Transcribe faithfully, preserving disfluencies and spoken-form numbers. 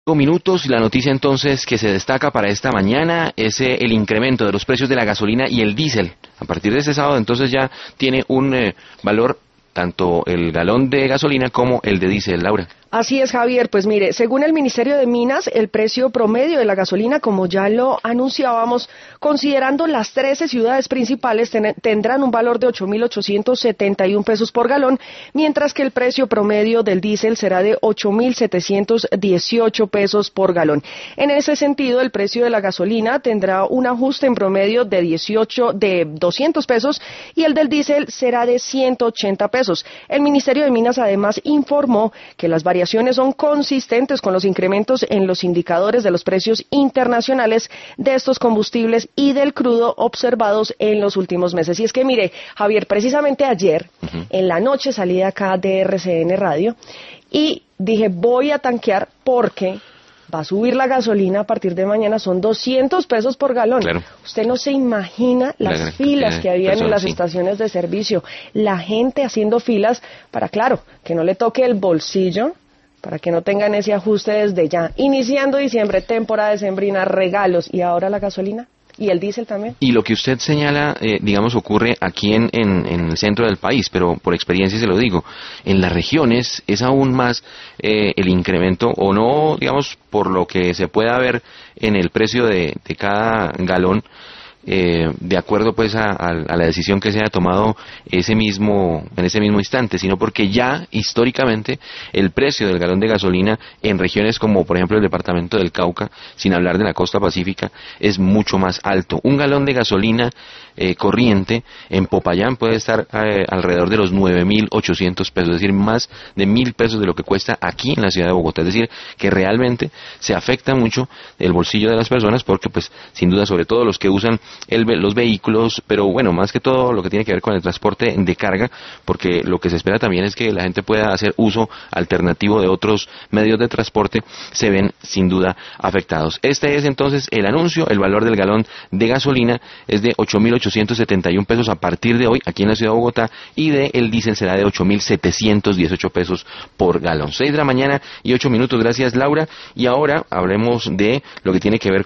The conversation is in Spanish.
Minutos. La noticia entonces que se destaca para esta mañana es eh, el incremento de los precios de la gasolina y el diésel. A partir de este sábado entonces ya tiene un eh, valor tanto el galón de gasolina como el de diésel. Laura. Así es, Javier. Pues mire, según el Ministerio de Minas, el precio promedio de la gasolina, como ya lo anunciábamos, considerando las trece ciudades principales, ten, tendrán un valor de ocho mil ochocientos setenta y un pesos por galón, mientras que el precio promedio del diésel será de ocho mil setecientos dieciocho pesos por galón. En ese sentido, el precio de la gasolina tendrá un ajuste en promedio de dieciocho, de doscientos pesos y el del diésel será de ciento ochenta pesos. El Ministerio de Minas además informó que las variaciones son consistentes con los incrementos en los indicadores de los precios internacionales de estos combustibles y del crudo observados en los últimos meses. Y es que mire, Javier, precisamente ayer, uh-huh. en la noche salí de acá de R C N Radio y dije voy a tanquear porque va a subir la gasolina a partir de mañana, son doscientos pesos por galón. Claro. Usted no se imagina las la filas que había en las sí. estaciones de servicio, la gente haciendo filas para, claro, que no le toque el bolsillo, para que no tengan ese ajuste desde ya. Iniciando diciembre, temporada decembrina, regalos, y ahora la gasolina. ¿Y el diésel también? Y lo que usted señala, eh, digamos, ocurre aquí en, en, en el centro del país, pero por experiencia se lo digo, en las regiones es aún más eh, el incremento, o no, digamos, por lo que se pueda ver en el precio de, de cada galón, eh, de acuerdo pues a, a, a la decisión que se haya tomado ese mismo en ese mismo instante, sino porque ya históricamente el precio del galón de gasolina en regiones como por ejemplo el departamento del Cauca, sin hablar de la costa pacífica, es mucho más alto. Un galón de gasolina eh, corriente en Popayán puede estar eh, alrededor de los nueve mil ochocientos pesos, es decir, más de mil pesos de lo que cuesta aquí en la ciudad de Bogotá. Es decir, que realmente se afecta mucho el bolsillo de las personas porque pues sin duda, sobre todo los que usan El, los vehículos, pero bueno, más que todo lo que tiene que ver con el transporte de carga, porque lo que se espera también es que la gente pueda hacer uso alternativo de otros medios de transporte, se ven sin duda afectados. Este es entonces el anuncio. El valor del galón de gasolina es de ocho mil ochocientos setenta y un pesos a partir de hoy aquí en la ciudad de Bogotá, y de el diésel será de ocho mil setecientos dieciocho pesos por galón. seis de la mañana y ocho minutos. Gracias, Laura. Y ahora hablemos de lo que tiene que ver